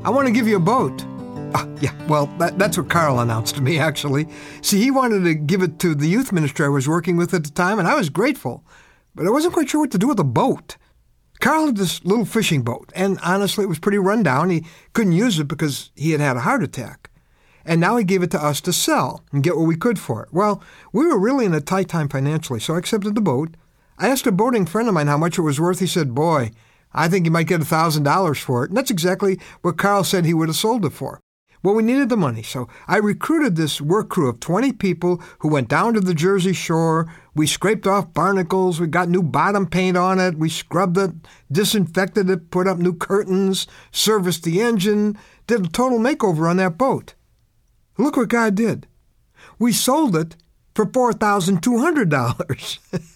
I want to give you a boat. Yeah, well, that's what Carl announced to me, actually. See, he wanted to give it to the youth ministry I was working with at the time, and I was grateful. But I wasn't quite sure what to do with a boat. Carl had this little fishing boat, and honestly, it was pretty run down. He couldn't use it because he had had a heart attack. And now he gave it to us to sell and get what we could for it. Well, we were really in a tight time financially, so I accepted the boat. I asked a boating friend of mine how much it was worth. He said, boy, I think you might get $1,000 for it. And that's exactly what Carl said he would have sold it for. Well, we needed the money, so I recruited this work crew of 20 people who went down to the Jersey Shore. We scraped off barnacles. We got new bottom paint on it. We scrubbed it, disinfected it, put up new curtains, serviced the engine, did a total makeover on that boat. Look what God did. We sold it for $4,200.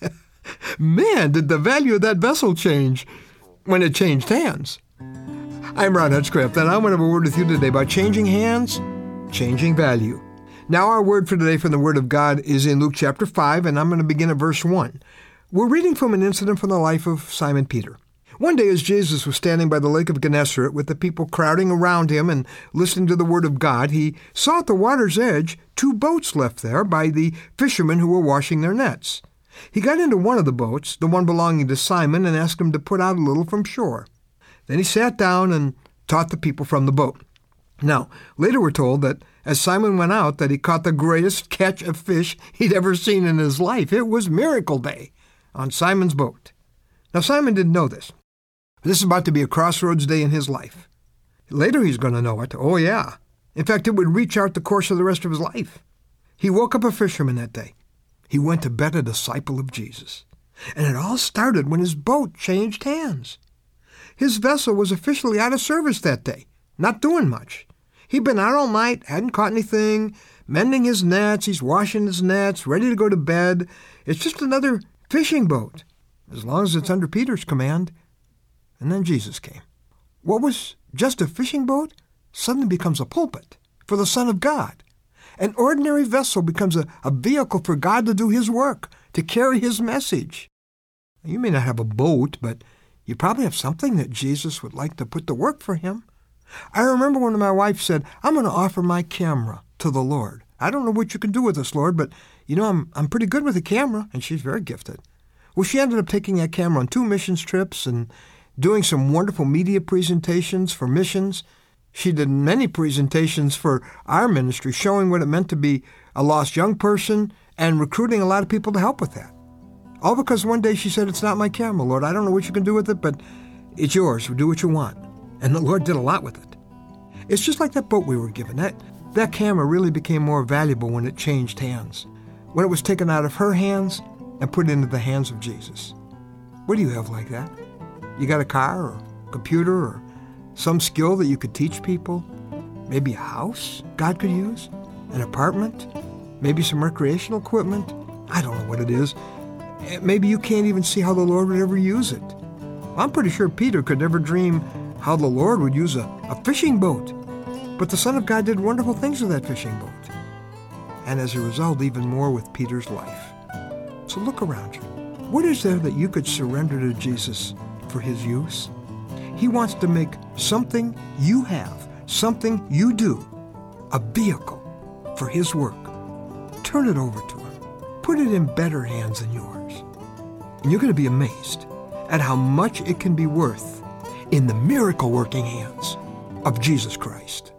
Man, did the value of that vessel change when it changed hands. I'm Ron Hutchcraft, and I want to have a word with you today about changing hands, changing value. Now our word for today from the Word of God is in Luke chapter 5, and I'm going to begin at verse 1. We're reading from an incident from the life of Simon Peter. One day as Jesus was standing by the lake of Gennesaret with the people crowding around him and listening to the Word of God, he saw at the water's edge 2 boats left there by the fishermen who were washing their nets. He got into one of the boats, the one belonging to Simon, and asked him to put out a little from shore. Then he sat down and taught the people from the boat. Now, later we're told that as Simon went out, that he caught the greatest catch of fish he'd ever seen in his life. It was Miracle Day on Simon's boat. Now, Simon didn't know this. This is about to be a crossroads day in his life. Later he's going to know it. Oh, yeah. In fact, it would reach out the course of the rest of his life. He woke up a fisherman that day. He went to bed a disciple of Jesus. And it all started when his boat changed hands. His vessel was officially out of service that day, not doing much. He'd been out all night, hadn't caught anything, mending his nets, he's washing his nets, ready to go to bed. It's just another fishing boat, as long as it's under Peter's command. And then Jesus came. What was just a fishing boat suddenly becomes a pulpit for the Son of God. An ordinary vessel becomes a vehicle for God to do His work, to carry His message. You may not have a boat, but you probably have something that Jesus would like to put to work for Him. I remember when my wife said, I'm going to offer my camera to the Lord. I don't know what you can do with this, Lord, but I'm pretty good with a camera, and she's very gifted. Well, she ended up taking that camera on 2 missions trips and doing some wonderful media presentations for missions. She did many presentations for our ministry, showing what it meant to be a lost young person and recruiting a lot of people to help with that. All because one day she said, it's not my camera, Lord. I don't know what you can do with it, but it's yours. Do what you want. And the Lord did a lot with it. It's just like that boat we were given. That camera really became more valuable when it changed hands, when it was taken out of her hands and put into the hands of Jesus. What do you have like that? You got a car or a computer or some skill that you could teach people? Maybe a house God could use? An apartment? Maybe some recreational equipment? I don't know what it is. Maybe you can't even see how the Lord would ever use it. I'm pretty sure Peter could never dream how the Lord would use a fishing boat. But the Son of God did wonderful things with that fishing boat. And as a result, even more with Peter's life. So look around you. What is there that you could surrender to Jesus for His use? He wants to make something you have, something you do, a vehicle for His work. Turn it over to Him. Put it in better hands than yours. And you're going to be amazed at how much it can be worth in the miracle-working hands of Jesus Christ.